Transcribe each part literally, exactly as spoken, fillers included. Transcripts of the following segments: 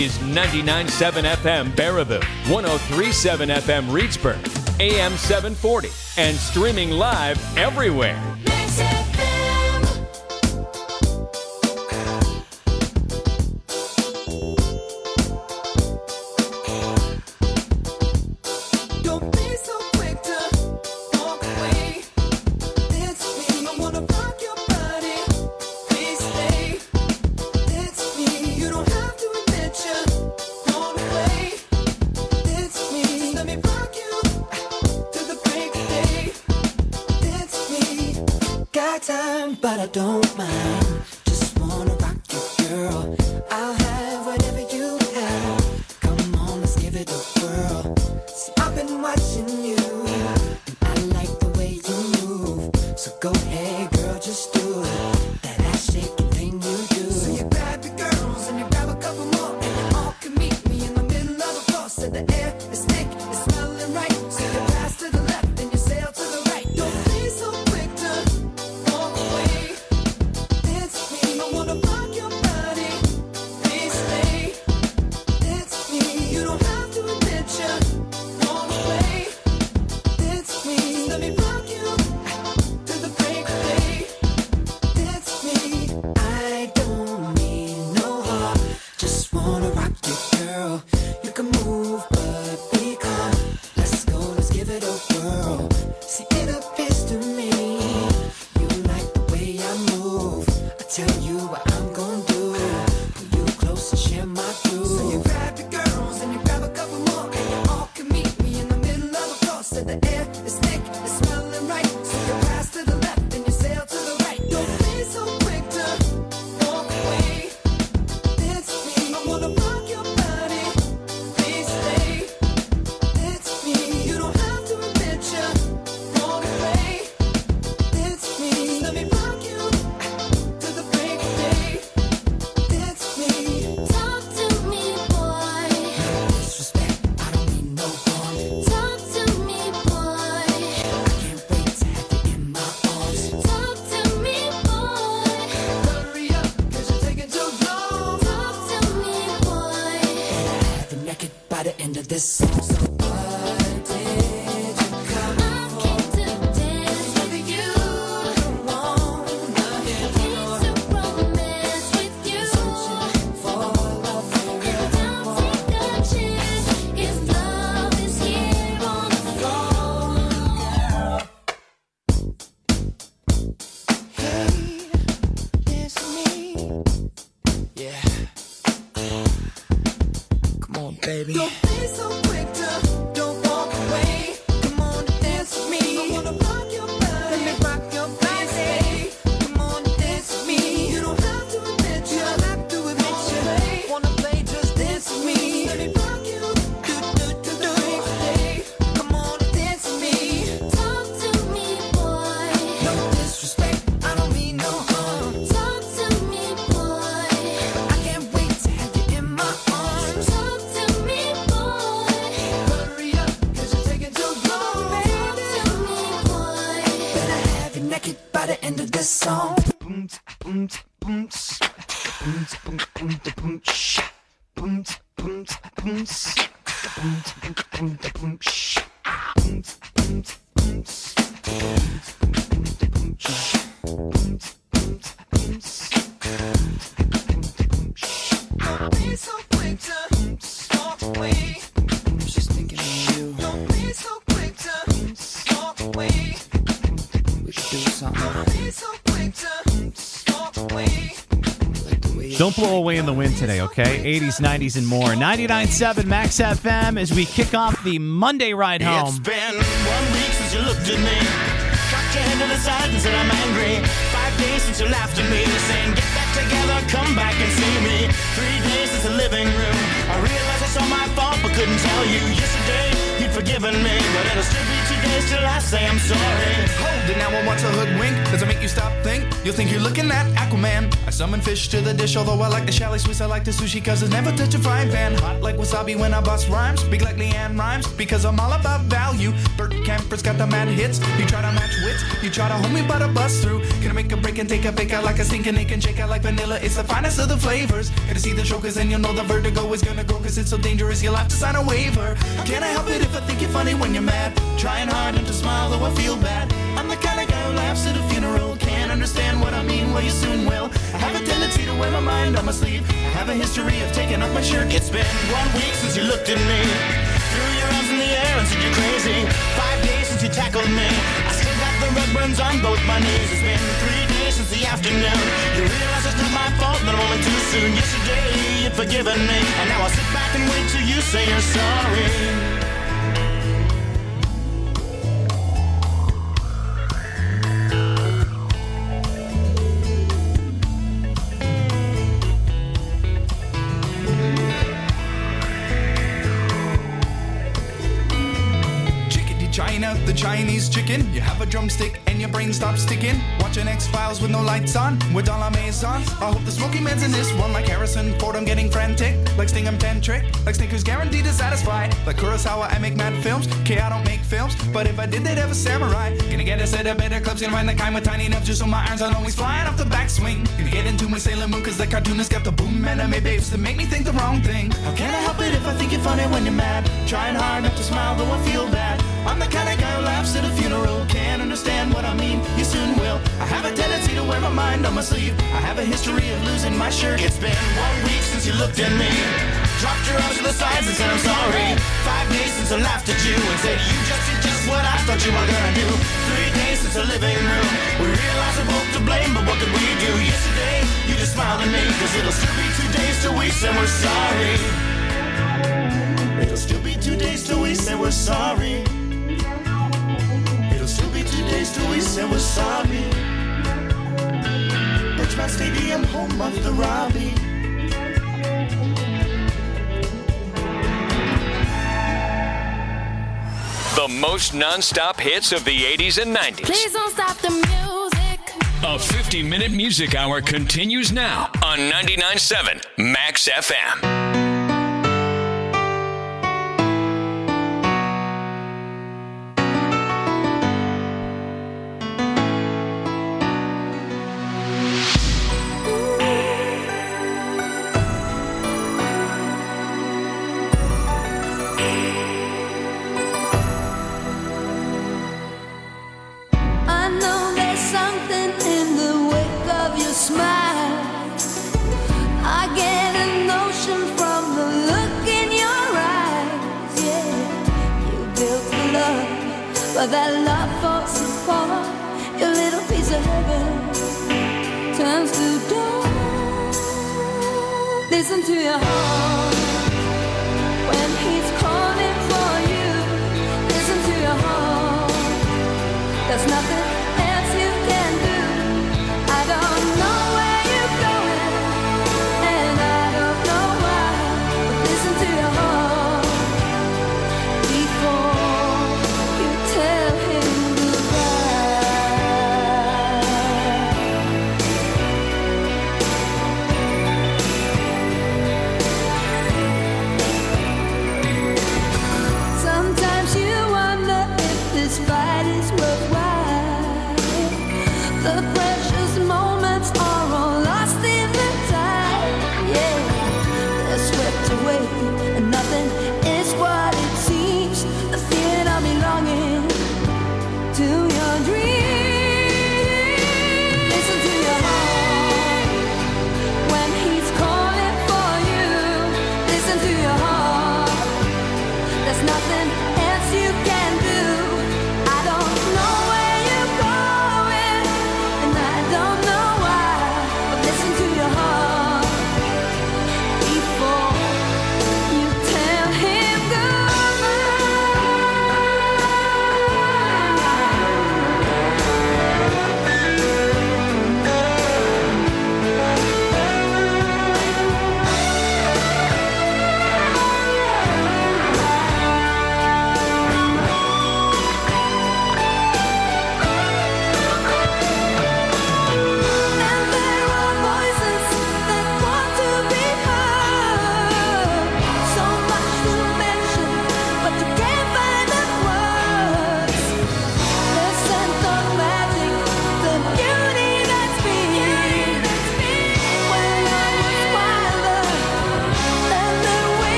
is ninety-nine point seven F M Baraboo, one oh three point seven F M Reedsburg, A M seven forty, and streaming live everywhere. Mix F M. Don't be so quick to walk away. It's me. I wanna rock your body. Please stay. It's me. You don't have to admit you want to play. It's me. Just let me rock you to the break of day. It's me. Got time, but I don't mind. Just wanna rock you, girl. I'll have whatever you have. Come on, let's give it a whirl. See, I've been watching you, and I like the way you move. So go ahead, girl, just do it. That ass shaking thing you do. So you grab your girls and you grab a couple more, and you all can meet me in the middle of the floor. So the air is thick, it's smelling right. So you pass to the left and you sail to the right. Don't be so quick to walk away. It's me. I wanna rock your body. Please stay. It's me. You don't have to admit you wanna play. It's me. Let me rock you to the break of day. It's me. I don't need no heart. Just wanna rock you, girl. You can move, but be calm. Let's go, let's give it a whirl. See, it appears to me you like the way I move. I tell you what I'm gonna do. Pull you close and share my groove. So you grab your girls and you grab a couple more, and you all can meet me in the middle of the floor. So the air is thick, it's smelling right. So you pass to the left and you sail to the right. Don't be so quick to walk away. It's me. I wanna rock your body. Please stay. It's me. You don't have to admit you wanna play. It's me. Let me rock you to the break of day. It's me. Talk to me, boy. Disrespect, I don't mean no harm. Talk to me, boy. I can't wait to have you in my arms. Talk to me, boy. Hurry up, cause you're taking too long. Talk to me, boy. I have you naked by the end of this song. So what did you come I came to dance with you. Don't wanna hear more. Came to romance with you. Searching for love for real. Don't take a chance if love is here on the floor. Hey, it's me. Yeah. Come on, baby. Don't be so quick to don't walk away. Come on, dance with me. I wanna rock your body. Let me rock your body. Come on, dance with me. You don't have to admit you. You don't have to admit you. Wanna play, just dance with me. Let me rock you. Do, do, do, do. Hey, come on, dance with me. Talk to me, boy. No disrespect, I don't mean no harm. Talk to me, boy. I can't wait to have you in my arms. Talk to me, boy. Hurry up, cause you're taking too long, baby. Talk to me, boy. Better have you naked by the end of this song. Boom, boom, boom, boom, boom, boom, boom, sha. Boom, boom, boom, boom, boom, boom, boom, sha. Boom, boom, boom, boom, boom, sha. Boom, boom, boom, boom, sha. Don't be so quick to walk away. I'm just thinking of you. Don't be so quick to walk away. We could do something Don't be so quick to walk away. like the way you Don't blow away in the wind today, okay? eighties, nineties, and more. ninety-nine point seven Max F M as we kick off the Monday ride It's home. been one week since you looked at me, cocked your head to the side and said I'm angry. Five days since you laughed at me, saying get back together, come back and see me. Three days since the living room, I realized it's all my fault but couldn't tell you. Yesterday you'd forgiven me, but it'll still be too days till I say I'm sorry. Hold it now, I want to hoodwink. Does it make you stop, think? You'll think you're looking at Aquaman. I summon fish to the dish, although I like the chalet Swiss. I like the sushi, cause it's never touch a frying pan. Hot like wasabi when I bust rhymes. Big like Leanne rhymes, because I'm all about value. Bert Camper's got the mad hits. You try to match wits, you try to hold me but I bust through. Gonna make a break and take a fake out like a stinking ache and shake out like vanilla. It's the finest of the flavors. Gonna see the show, cause then you'll know the vertigo is gonna go, cause it's so dangerous you'll have to sign a waiver. Can't I help it if I think you're funny when you're mad? Trying hard not to smile though I feel bad. I'm the kind of guy who laughs at a funeral. Can't understand what I mean, well you soon will. I have a tendency to wear my mind on my sleeve. I have a history of taking off my shirt. It's been one week since you looked at me, threw your arms in the air and said you're crazy. Five days since you tackled me, I still got the red burns on both my knees. It's been three days since the afternoon. You realize it's not my fault, but I'm only too soon. Yesterday you'd forgiven me, and now I sit back and wait till you say you're sorry. China, the Chinese chicken. You have a drumstick and your brain stops sticking. Watching X-Files with no lights on, with all our maze on. I hope the Smoky Man's in this one, like Harrison Ford. I'm getting frantic, like Sting I'm tantric, like Snickers guaranteed to satisfy. Like Kurosawa, I make mad films. K, I don't make films, but if I did, they'd have a samurai. Gonna get a set of better clubs, gonna find the kind with tiny enough just so my irons aren't always flying off the backswing. Gonna get into my Sailor Moon, cause the cartoonist got the boom anime babes that make me think the wrong thing. How can I help it if I think you're funny when you're mad? Trying hard not to smile, though I feel bad. I'm the kind of guy who laughs at a funeral. Can't understand what I mean, you soon will. I have a tendency to wear my mind on my sleeve. I have a history of losing my shirt. It's been one week since you looked at me, dropped your arms to the sides and said I'm sorry. Five days since I laughed at you and said you just did just what I thought you were gonna do. Three days since the living room, we realized we're both to blame, but what could we do? Yesterday, you just smiled at me, cause it'll still be two days till we say we're sorry. It'll still be two days till we say we're sorry. It'll still be two days till we say we're sorry. Birchmount Stadium, home of the Robbie. The most non-stop hits of the eighties and nineties. Please don't stop the music. A fifty-minute music hour continues now on ninety-nine point seven Max F M. But that love falls apart. Your little piece of heaven turns to dawn. Listen to your heart when he's calling for you. Listen to your heart. There's nothing else you can do. I don't know where you're going, and I don't know why. But listen to your heart before tell him goodbye.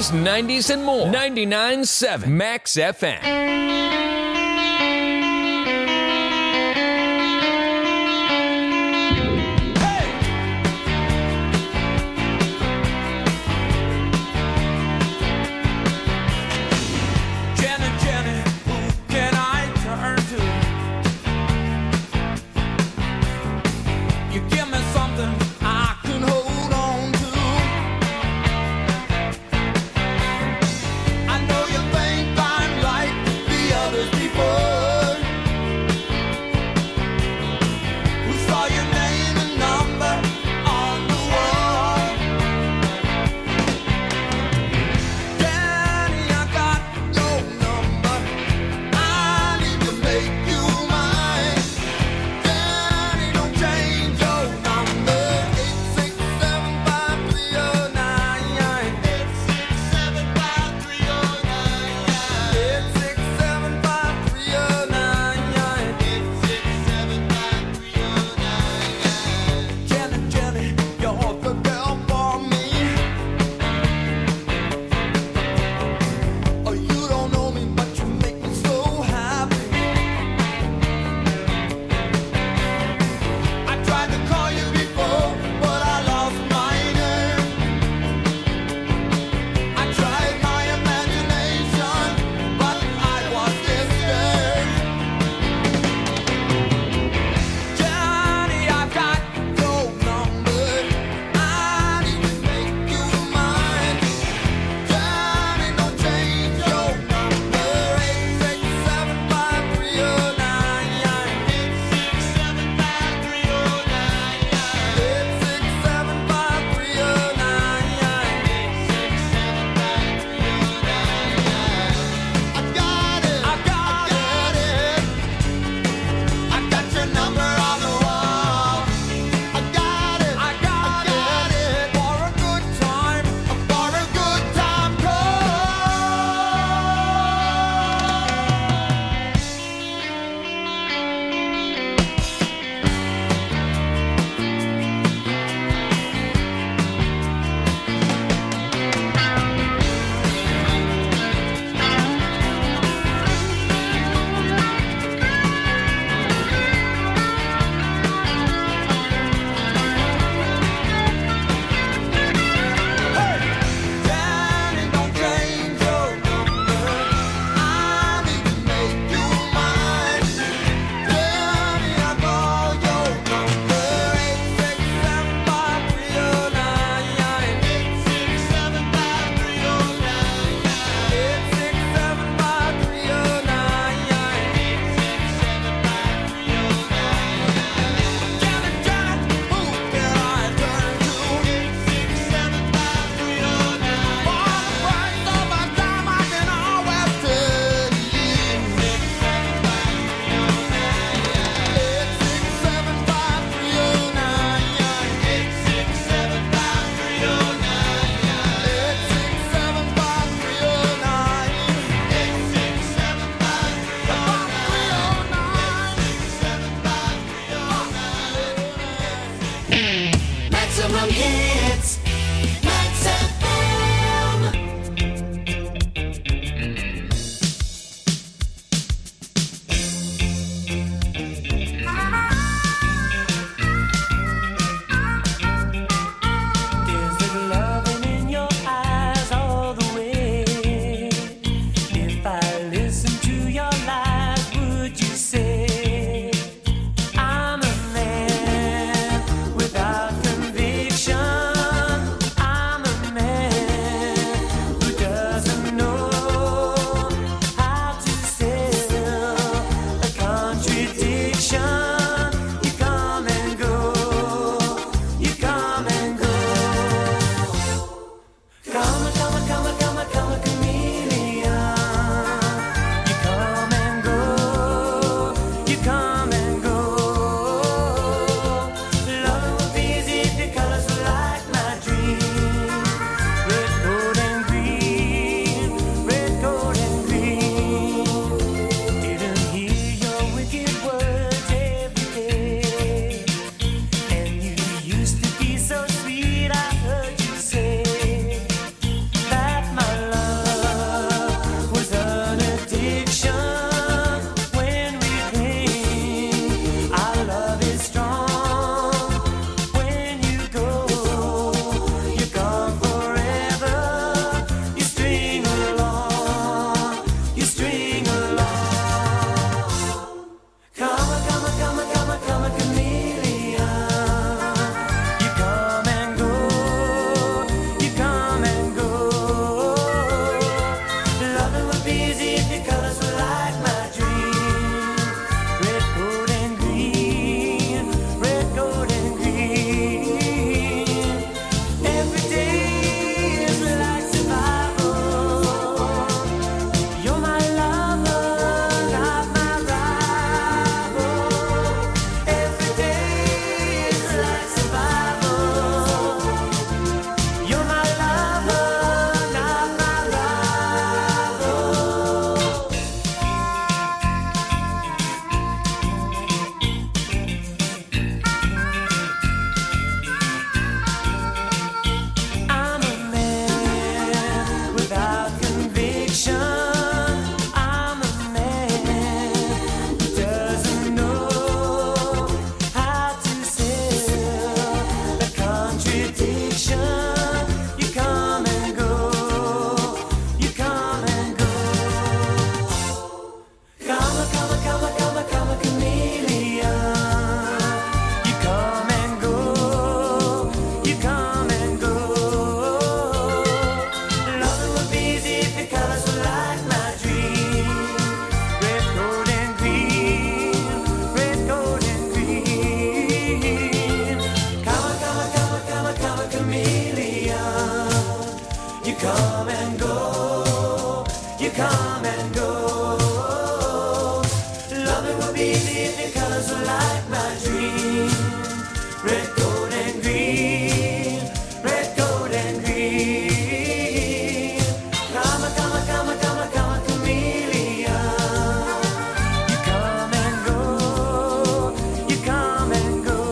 eighties, nineties, and more. ninety-nine point seven Max F M. I know you think I'm right the come and go, you come and go. Love it would be easy if your colors were like my dream. Red, gold, and green. Red, gold, and green. Come, come, come, come, come, chameleon. You come and go, you come and go.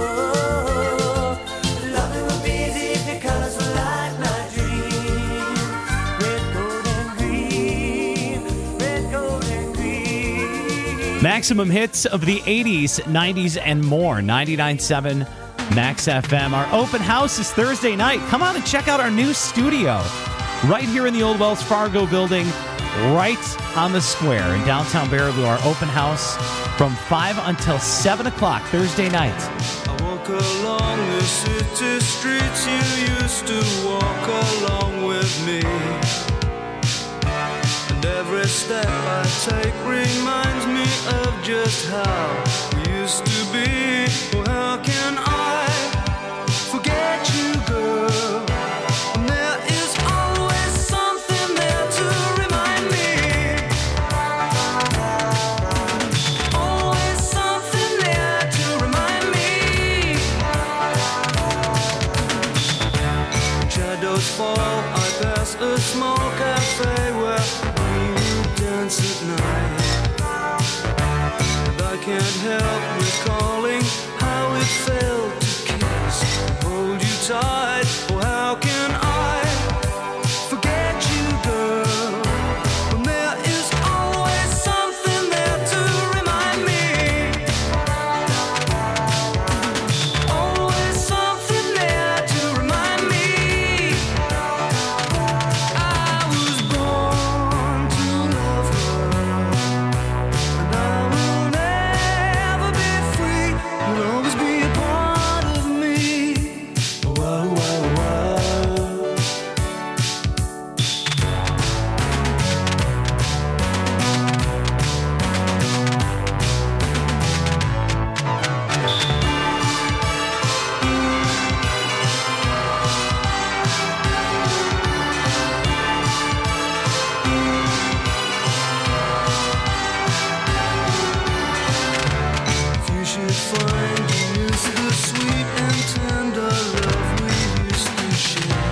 Love it would be easy if your colors were like my dream. Red, gold, and green. Red, gold, and green. Maximum hits of the eighties, nineties, and more. ninety-nine point seven Max F M. Our open house is Thursday night. Come on and check out our new studio right here in the old Wells Fargo building, right on the square in downtown Baraboo. Our open house from five until seven o'clock Thursday night. I walk along the city streets you used to walk along with me. And every step I take reminds me of just how we used to be. Well, how can I forget you, girl? And there is always something there to remind me. Always something there to remind me. When shadows fall, I pass a small cafe where we dance at night. And I can't help recalling how it felt to kiss and hold you tight. Oh, how can I forget you, girl? When there is always something there to remind me. Always something there to remind me. I was born to love her, and I will never be free. You'll always be a part of me. Whoa, whoa, whoa. If you should find you miss the sweet and tender love we used to share,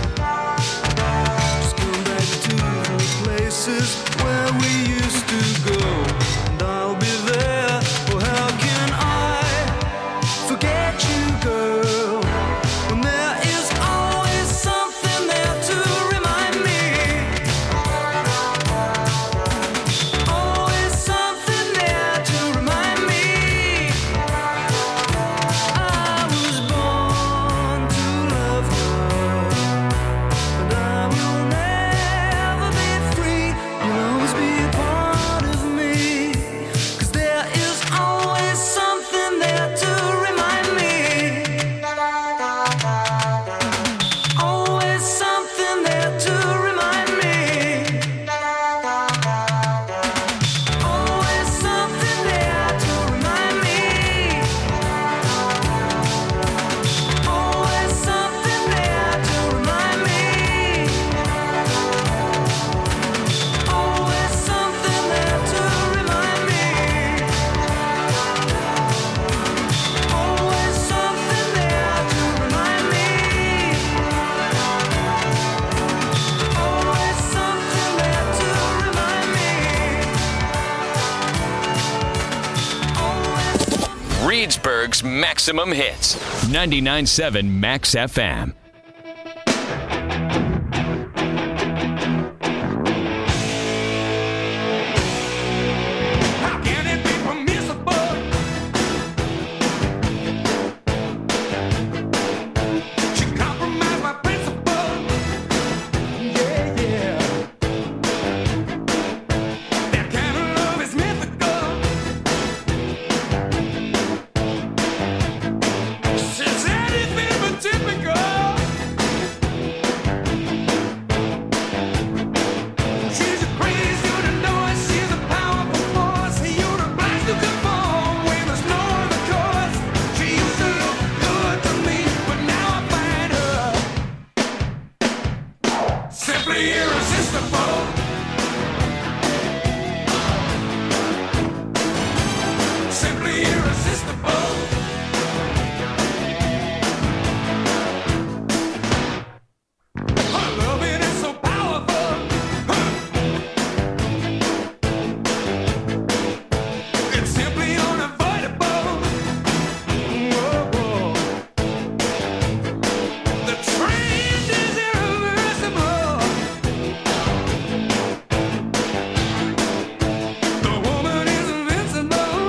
just come back to the places where we used to go, and I'll be there. Oh, how can I forget you, girl? When there is always something there to remind me. Always something there to remind me. I was born to love her, and I will never be free. You'll always be a part of me. 'Cause there is always something there to remind me. Always something there to remind me. Always something there to remind me. Always something there to remind me. Always something there to remind me. Always something there to remind me. Always something there to remind me. Always. Reedsburg's Maximum Hits. ninety-nine point seven Max F M. How can it be permissible? She compromised my principle. Yeah, yeah. That kind of love is mythical. She said it's been but typical. Simply irresistible. Simply irresistible. Her loving is so powerful. It's simply unavoidable. Whoa, whoa. The trend is irreversible. The woman is invincible.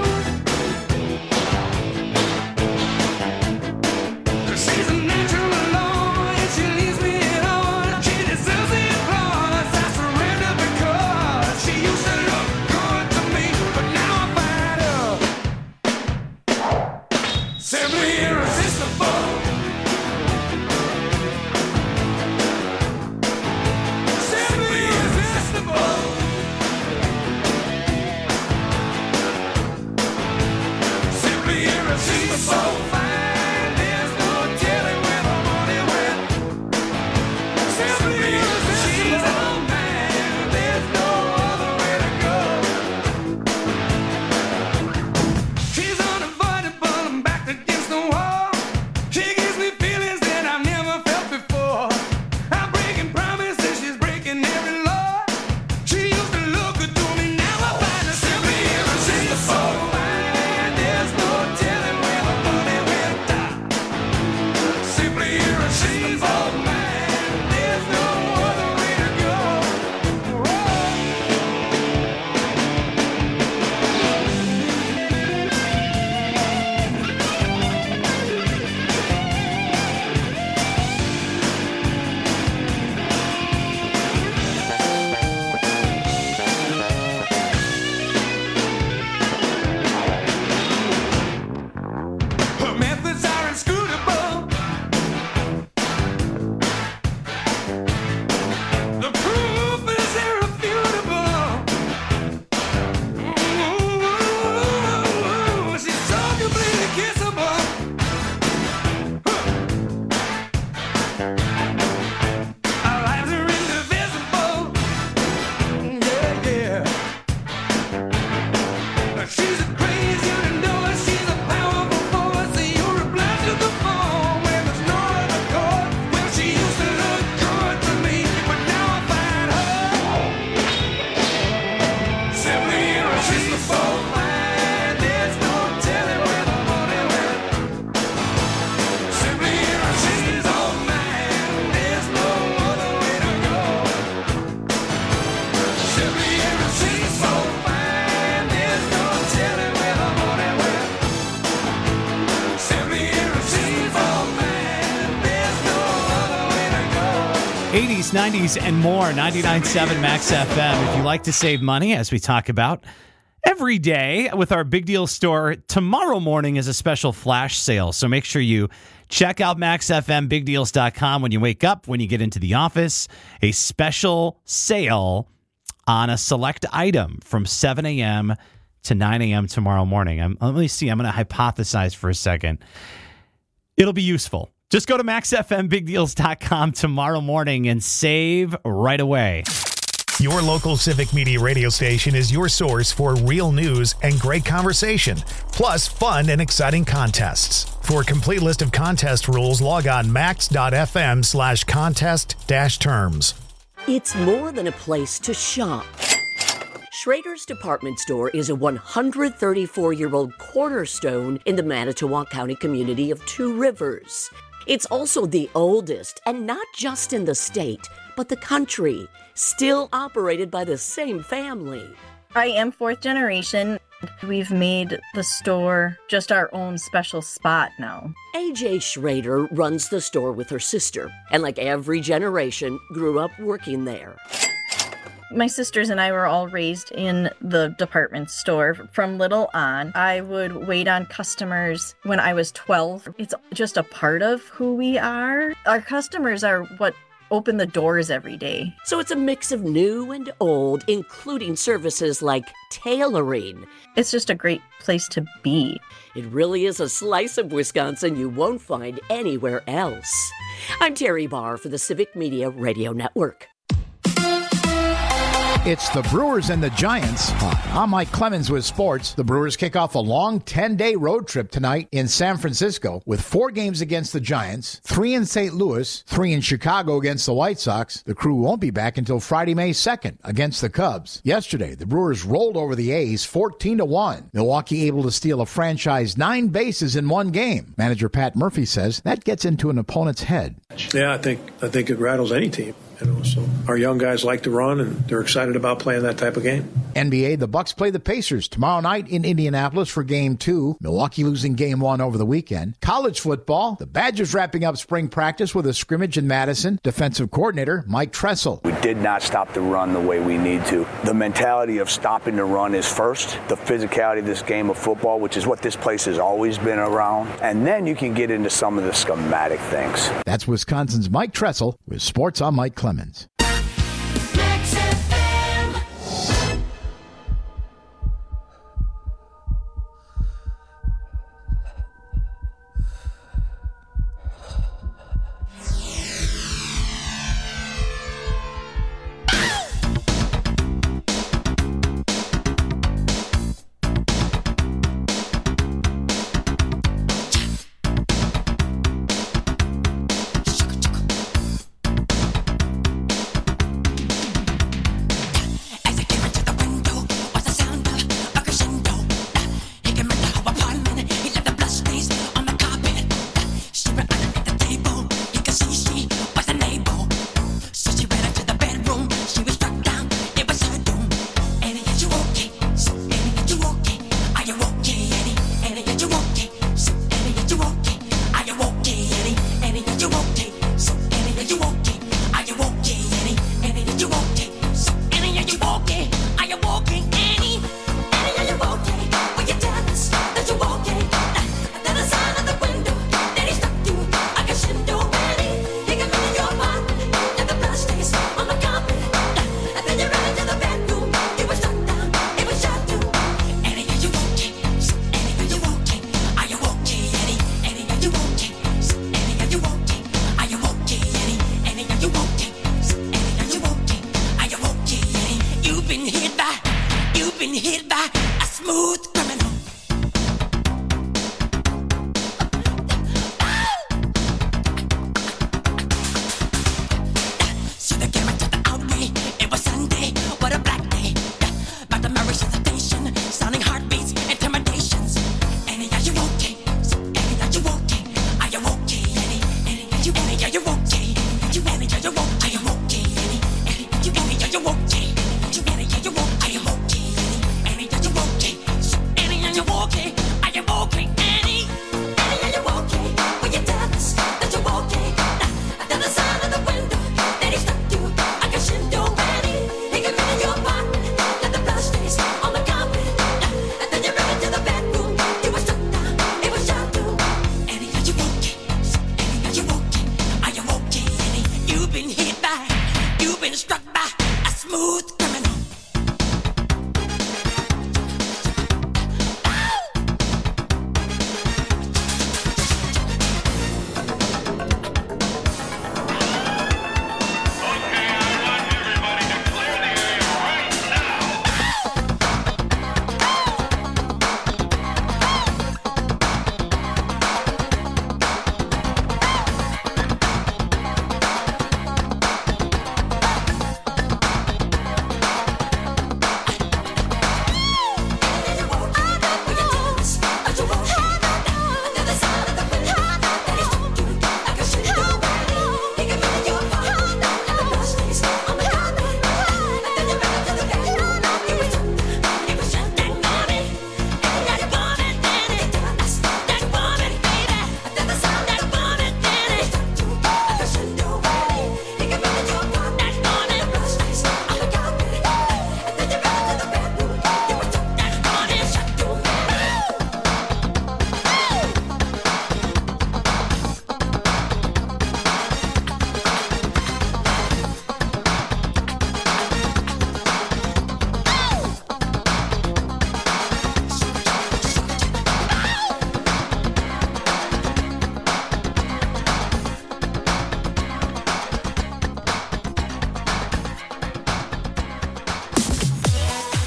She's a natural law, and she leaves me alone. She deserves the applause. I surrender because she used to look good to me, but now I find her simply irresistible. Simply irresistible. Simply irresistible. So fine, there's no telling where the money went. Simply irresistible. She's all mine, there's no other way to go. She's unavoidable, I'm backed against the wall. She gives me feelings that I've never felt before. I'm breaking promises, she's breaking every law. She used to look good to me, now I find her simply irresistible. So fine, there's no telling where the money went. Simply irresistible, man, there's no other way to go. Her methods are inscrutable. The proof is irrefutable. Ooh, she's so completely kissable. Our lives are indivisible. Yeah, yeah. She's a crazy, you know it. She's a powerful force. You're a blast to the phone when there's no other chord. Well, she used to look good to me, but now I find her simply irresistible. Fine, there's no telling where the money went. Simply irresistible, man. There's no other way to go. Simply irresistible. Fine, there's no telling where the money went. Simply irresistible, man. There's no other way to go. eighties, nineties, and more. ninety-nine point seven Max F M. If you like to save money, as we talk about every day with our Big Deal store, tomorrow morning is a special flash sale. So make sure you check out max f m big deals dot com when you wake up, when you get into the office. A special sale on a select item from seven a.m. to nine a.m. tomorrow morning. I'm, let me see. I'm going to hypothesize for a second. It'll be useful. Just go to max f m big deals dot com tomorrow morning and save right away. Your local Civic Media radio station is your source for real news and great conversation, plus fun and exciting contests. For a complete list of contest rules, log on max.fm slash contest dash terms. It's more than a place to shop. Schrader's Department Store is a one hundred thirty-four-year-old cornerstone in the Manitowoc County community of Two Rivers. It's also the oldest, and not just in the state, but the country, still operated by the same family. I am fourth generation. We've made the store just our own special spot now. A J Schrader runs the store with her sister, and like every generation, grew up working there. My sisters and I were all raised in the department store from little on. I would wait on customers when I was twelve. It's just a part of who we are. Our customers are what open the doors every day. So it's a mix of new and old, including services like tailoring. It's just a great place to be. It really is a slice of Wisconsin you won't find anywhere else. I'm Terry Barr for the Civic Media Radio Network. It's the Brewers and the Giants. Hi, I'm Mike Clemens with sports. The Brewers kick off a long ten-day road trip tonight in San Francisco with four games against the Giants, three in Saint Louis, three in Chicago against the White Sox. The crew won't be back until Friday, May second against the Cubs. Yesterday, the Brewers rolled over the A's fourteen to one. Milwaukee able to steal a franchise nine bases in one game. Manager Pat Murphy says that gets into an opponent's head. Yeah, I think I think it rattles any team. You know, so our young guys like to run, and they're excited about playing that type of game. N B A, the Bucks play the Pacers tomorrow night in Indianapolis for Game two. Milwaukee losing Game one over the weekend. College football, the Badgers wrapping up spring practice with a scrimmage in Madison. Defensive coordinator Mike Tressel. We did not stop the run the way we need to. The mentality of stopping the run is first. The physicality of this game of football, which is what this place has always been around. And then you can get into some of the schematic things. That's Wisconsin's Mike Tressel with Sports on Mike Clemens.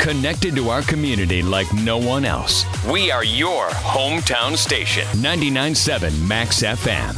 Connected to our community like no one else. We are your hometown station. ninety-nine point seven Max F M.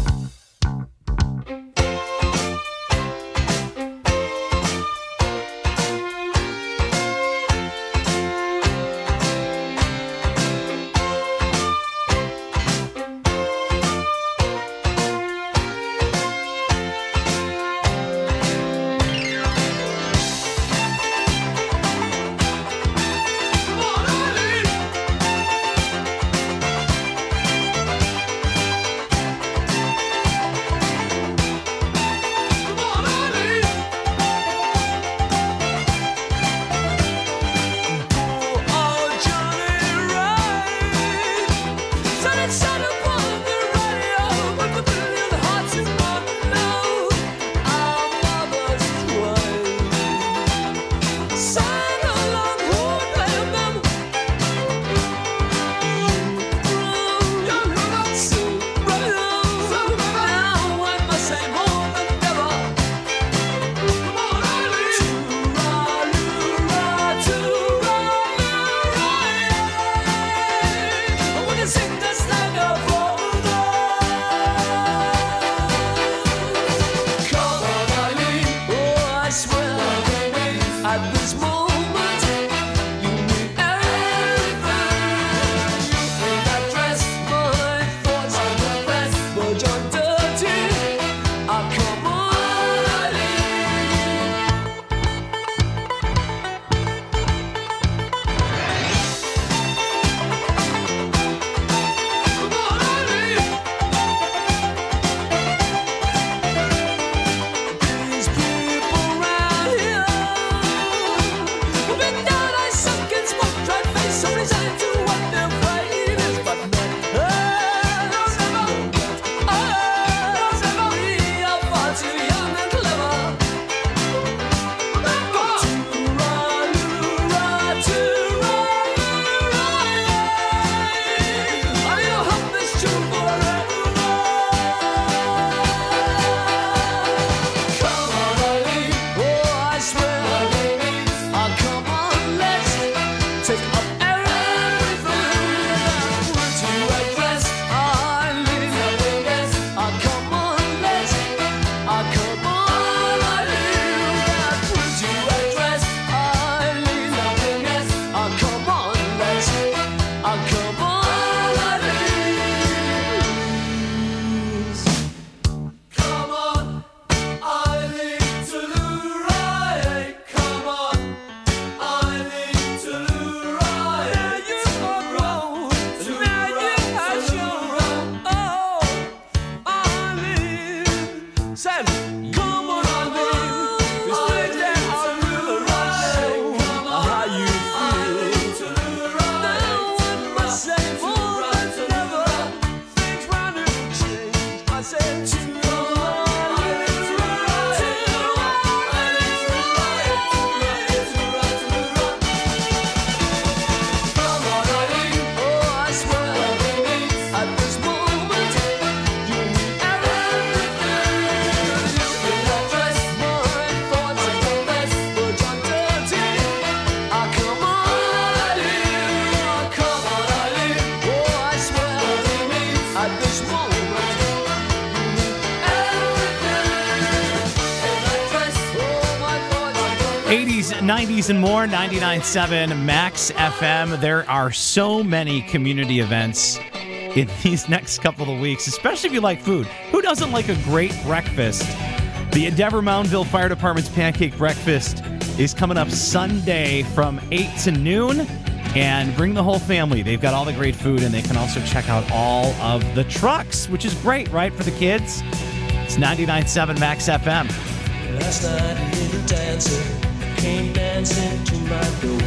eighties, nineties, and more. ninety-nine point seven Max F M. There are so many community events in these next couple of weeks, especially if you like food. Who doesn't like a great breakfast? The Endeavor Mountainville Fire Department's Pancake Breakfast is coming up Sunday from eight to noon. And bring the whole family. They've got all the great food, and they can also check out all of the trucks, which is great, right, for the kids? It's ninety-nine point seven Max F M. Last night a little dancer came dancing to my door.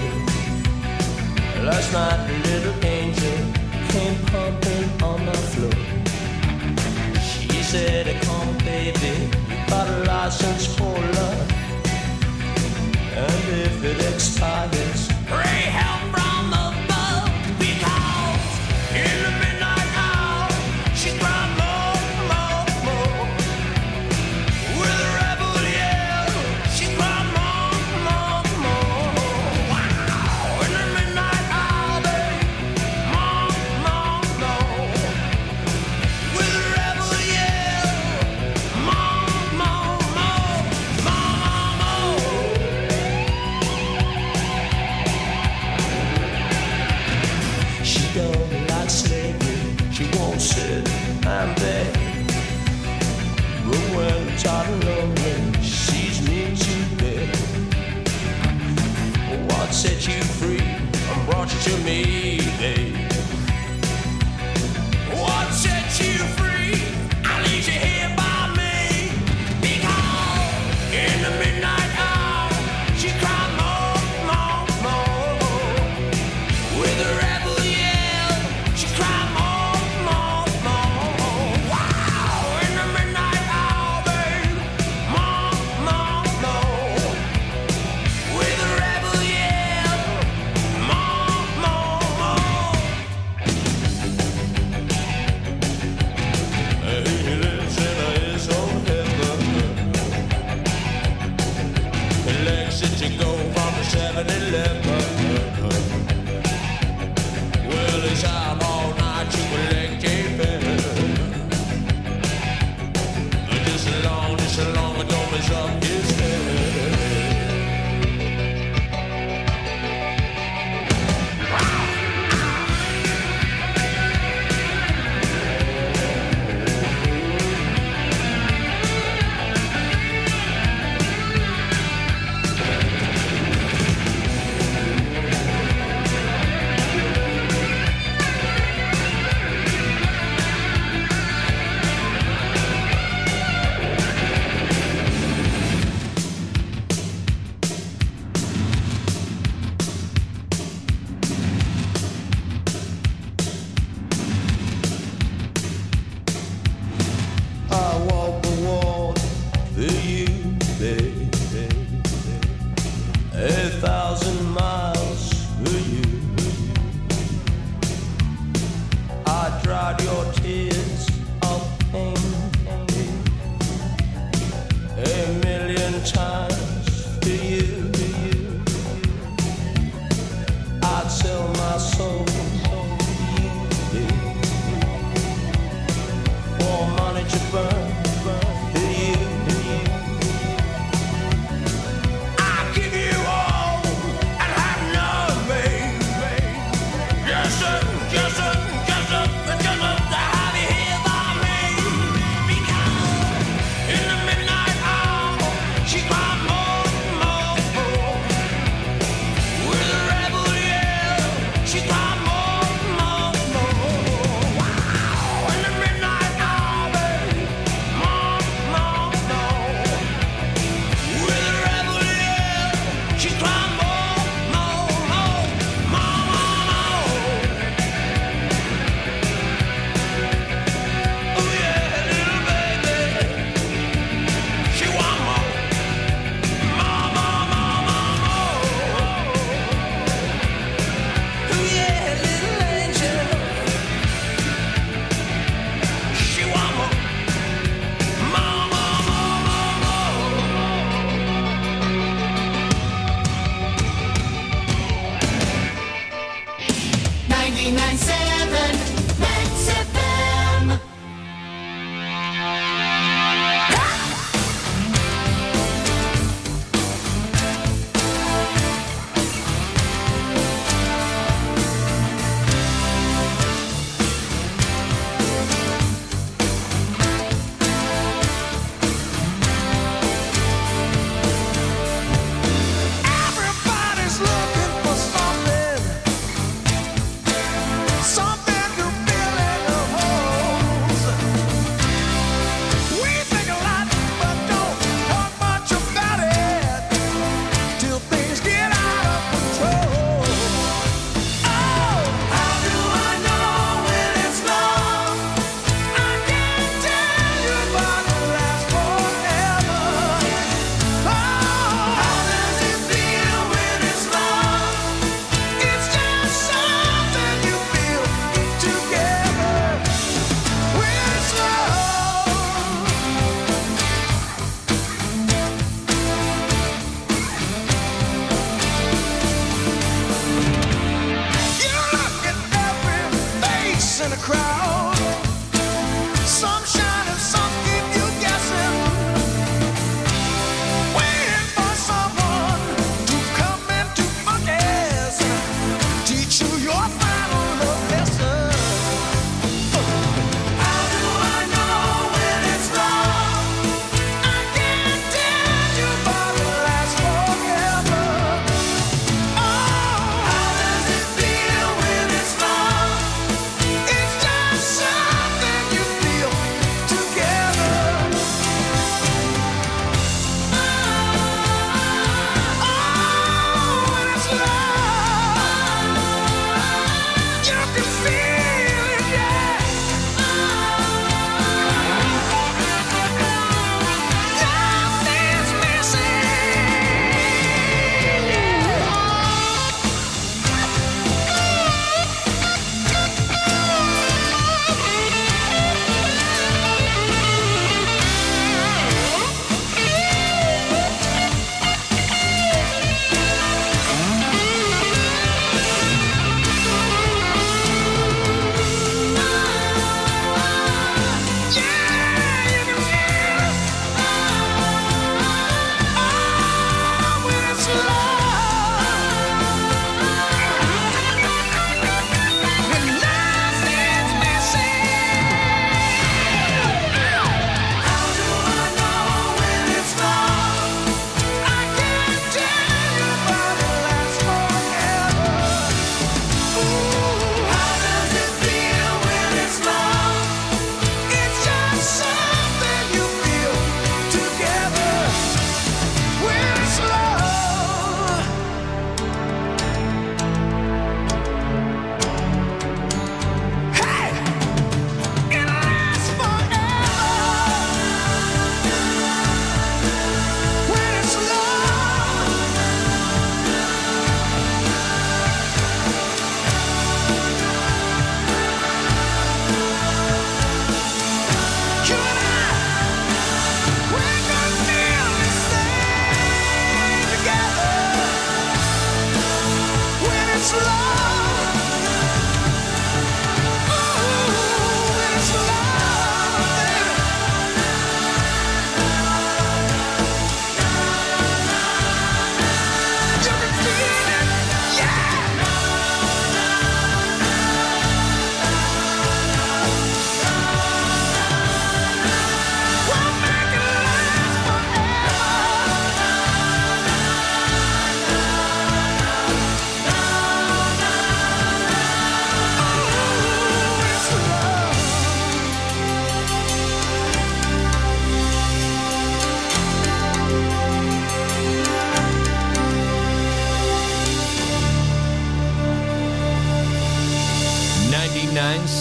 Last night a little angel came pumping on my floor. She said, come baby, got a license for love. And if it expires, pray help from above. Because in the midnight hour, she's crying more, more, more. With a rebel yell, she's crying more, more, more. Wow. set you free and brought you to me, babe. What set you free? I leave you here by me. Because in the midnight hour, she cried more, more, more. With a rebel yell, she cried more, more, more. Wow! In the midnight hour, babe, more, more, more. With a rebel yell, more, more, more. He lives in his own heaven. He likes it to go from the seven eleven. Well, he's out all night to collect a penny. Just as long, just as long as don't mess up his head. I walk the walk for you, baby. A thousand miles for you. I dried your tears of pain a million times for you. I'd sell my soul for you, baby. For money to burn, burn for you. I'll give you all and have none, babe. Yes, sir, yes, sir, yes, sir, yes, sir. To have you here by me. Because in the midnight hour, she cried.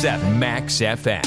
seven Max F M.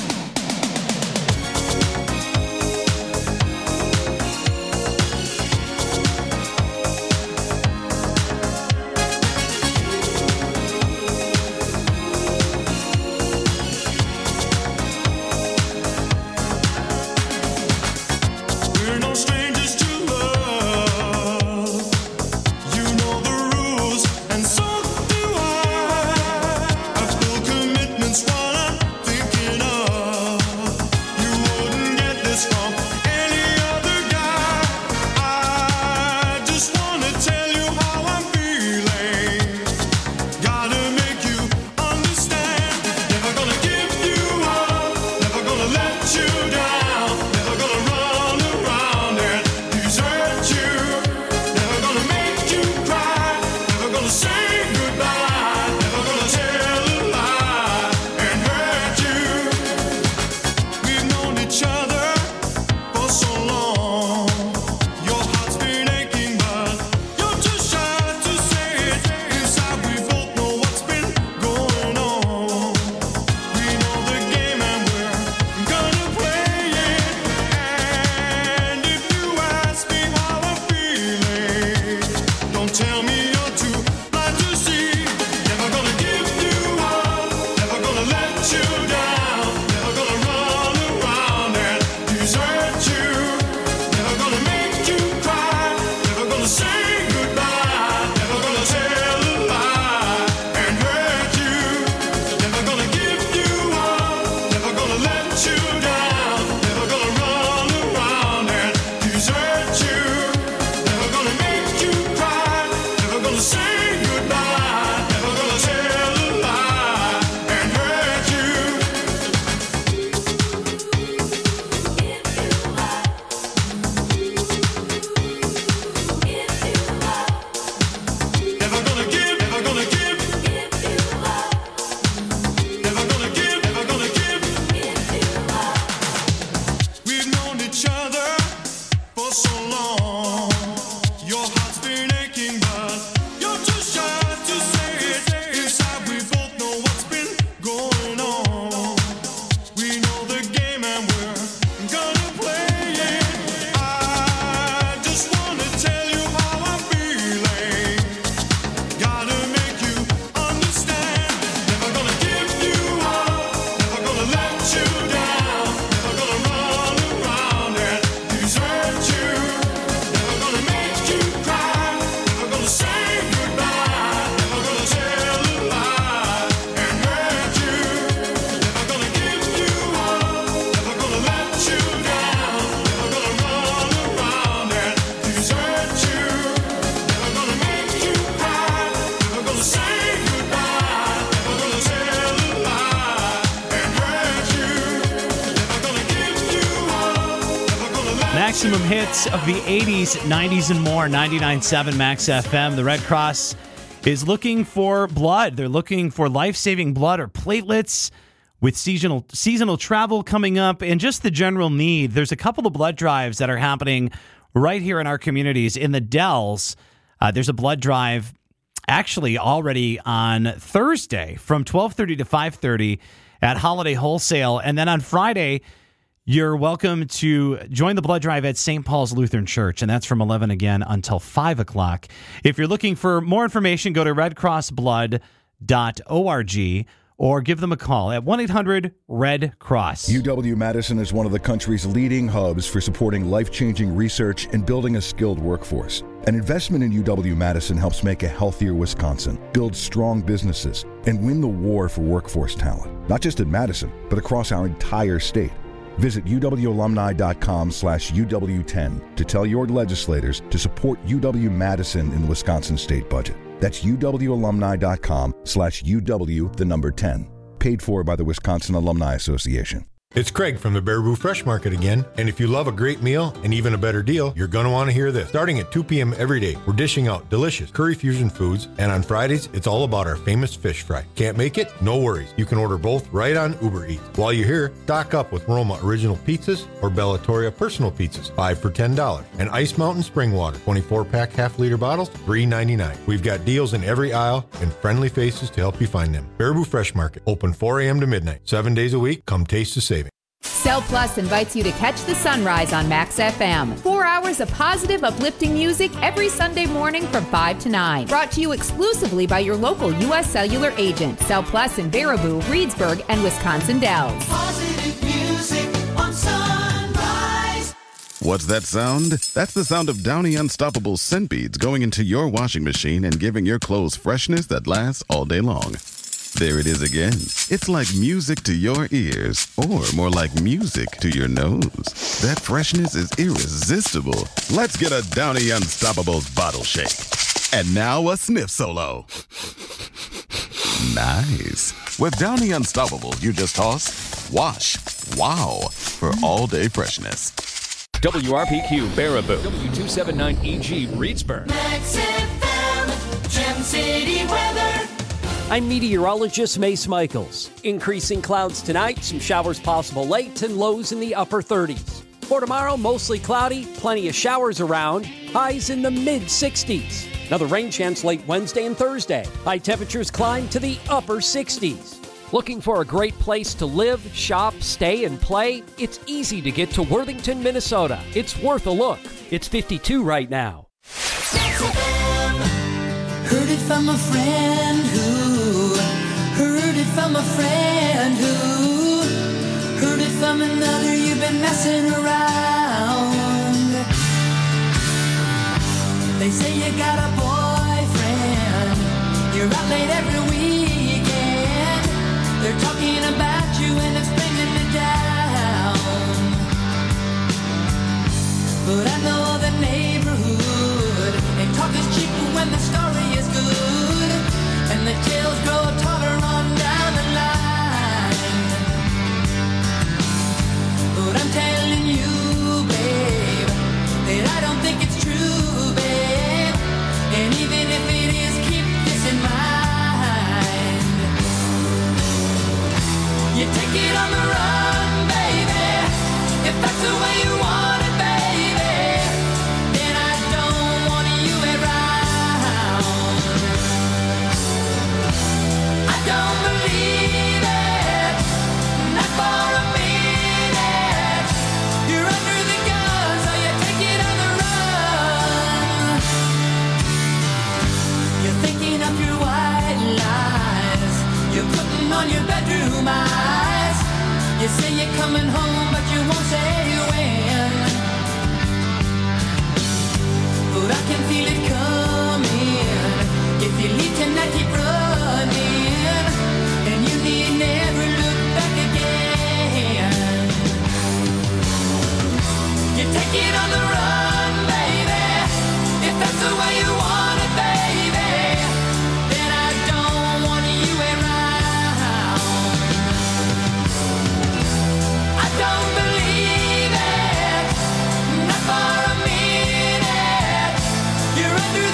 We're no strangers to love. You know the rules, and so do I. I feel commitment's what I'm thinking of. You wouldn't get this from any other guy. I just wanna tell you how I'm feeling. Gotta make you understand. Never gonna give you up. Never gonna let you down. Never gonna run around and desert you. Never gonna make you cry. Never gonna say goodbye. Never gonna tell a lie and hurt you. We've known each other for so long. Your heart's been aching, but you're too shy to say it. Inside we both know what's been going on. We know the game and we're gonna play it. And if you ask me how I'm feeling, don't tell me you're too blind to see. Never gonna give you up. Never gonna let you down. Never gonna run around and desert you. Never gonna make you cry. Never gonna say goodbye. Never gonna tell a lie and hurt you. Never gonna give you up. Never gonna let you down. Never gonna run around and desert you. Never gonna make you cry. Never gonna say goodbye. Never gonna tell a lie and hurt you. Never gonna give, never gonna give. Never gonna give, never gonna give. We've known each other for so long. Your heart's been aching, but you're too shy to say it. Inside we both know what's been going on. We know the game and we're gonna play it. I just wanna tell you how I'm feeling. Gotta make you understand. Never gonna give you up. Never gonna let you down. Never gonna run around and desert you. Never gonna make you cry. Never gonna say goodbye. Never gonna tell a lie and hurt you. Never gonna give you up. Never gonna let you down. Never gonna run around and desert you. Never gonna make you cry. Never gonna say goodbye. Never gonna tell a lie and hurt you. Never gonna give you up. Never gonna let Maximum hits of the eighties, nineties, and more. ninety-nine point seven Max F M. The Red Cross is looking for blood. They're looking for life-saving blood or platelets with seasonal seasonal travel coming up and just the general need. There's a couple of blood drives that are happening right here in our communities. In the Dells, uh, there's a blood drive actually already on Thursday from twelve thirty to five thirty at Holiday Wholesale. And then on Friday, you're welcome to join the blood drive at Saint Paul's Lutheran Church, and that's from eleven again until five o'clock. If you're looking for more information, go to red cross blood dot org or give them a call at one eight hundred red cross. U W-Madison is one of the country's leading hubs for supporting life-changing research and building a skilled workforce. An investment in U W-Madison helps make a healthier Wisconsin, build strong businesses, and win the war for workforce talent, not just at Madison, but across our entire state. Visit U W alumni dot com slash U W ten to tell your legislators to support U W-Madison in the Wisconsin state budget. That's U W alumni dot com slash U W, the number ten. Paid for by the Wisconsin Alumni Association. It's Craig from the Baraboo Fresh Market again, and if you love a great meal and even a better deal, you're going to want to hear this. Starting at two p.m. every day, we're dishing out delicious curry fusion foods, and on Fridays, it's all about our famous fish fry. Can't make it? No worries. You can order both right on Uber Eats. While you're here, stock up with Roma Original Pizzas or Bellatoria Personal Pizzas, five for ten dollars, and Ice Mountain Spring Water, twenty-four pack half-liter bottles, three ninety-nine. We've got deals in every aisle and friendly faces to help you find them. Baraboo Fresh Market, open four a.m. to midnight, seven days a week. Come taste the savings. Cell Plus invites you to catch the sunrise on Max F M. Four hours of positive, uplifting music every Sunday morning from five to nine. Brought to you exclusively by your local U S Cellular agent. Cell Plus in Baraboo, Reedsburg, and Wisconsin Dells. Positive music on Sunrise. What's that sound? That's the sound of Downy Unstoppable scent beads going into your washing machine and giving your clothes freshness that lasts all day long. There it is again. It's like music to your ears, or more like music to your nose. That freshness is irresistible. Let's get a Downy Unstoppables bottle shake. And now a sniff solo. Nice. With Downy Unstoppables, you just toss, wash, wow, for all-day freshness. W R P Q Baraboo, W two seventy-nine E G Reedsburg. Max F M, Gem City weather. I'm meteorologist Mace Michaels. Increasing clouds tonight, some showers possible late, and lows in the upper thirties. For tomorrow, mostly cloudy, plenty of showers around, highs in the mid sixties. Another rain chance late Wednesday and Thursday. High temperatures climb to the upper sixties. Looking for a great place to live, shop, stay, and play? It's easy to get to Worthington, Minnesota. It's worth a look. It's fifty-two right now. Heard it from a friend who heard it from a friend who heard it from another. You've been messing around. They say you got a boyfriend. You're out late every weekend. They're talking about you and it's bringing me down. But I know the neighborhood, and talk is cheap when the story is good, and the tales grow taller on down the line. But I'm telling you, babe, that I don't think it's true, babe. And even if it is, keep this in mind. You take it on the run, baby, if that's the way you want it, baby. Then I don't want you around. I don't believe it, not for a minute. You're under the gun, so you take it on the run. You're thinking of your white lies. You're putting on your bedroom eyes. You say you're coming home, but you won't say when. But I can feel it coming. If you leave tonight, keep running, and you need never look back again. You take it on the run, baby, if that's the way you want it, baby. Then I don't want you around. I don't believe it, not for a minute. You're under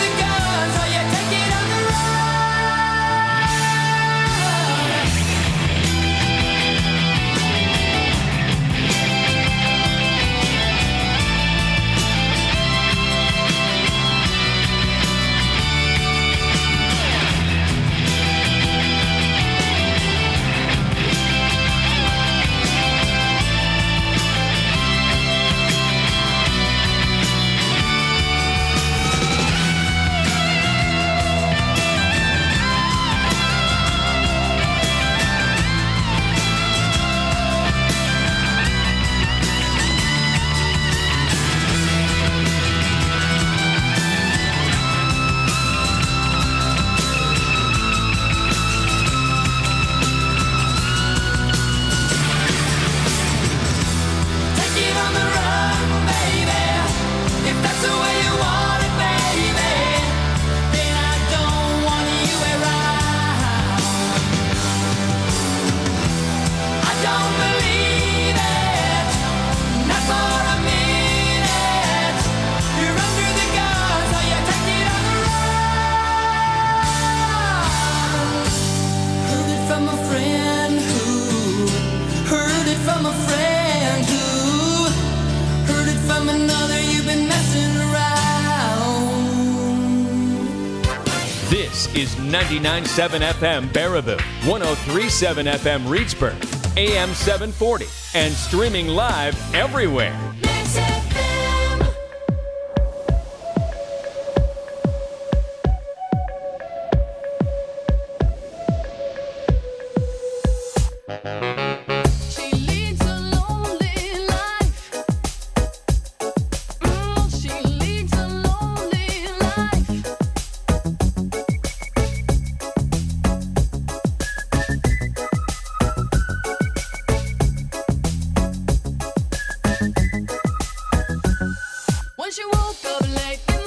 This is ninety-nine point seven F M Baraboo, one oh three point seven F M Reedsburg, A M seven forty, and streaming live everywhere. She leads a lonely life. Mm, she leads a lonely life. When she woke up late.